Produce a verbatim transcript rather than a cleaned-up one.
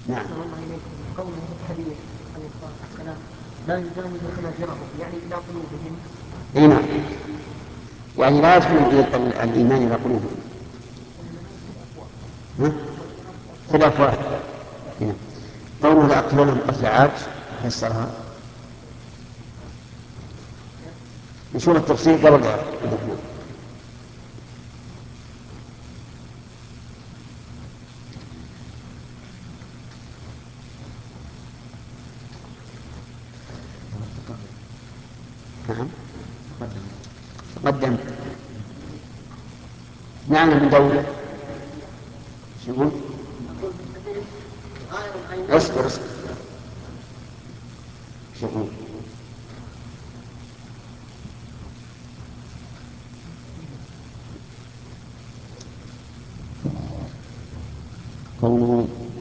نعم. أحسن الله إليكم. قوله في الحديث عليه الصلاة والسلام لا يجاوز حناجرهم، يعني إلى قلوبهم. اي نعم، يعني لا يدخل الإيمان إلى قلوبهم. ها؟ في الأفواه. نعم. قوله لأقتلنهم قتل عاد فسرها. نشوف التفصيل قبل الدخول. نعم تقدم. نعم من دولة. شو يقول؟ اصبر اصبر. شو يقول؟ قوله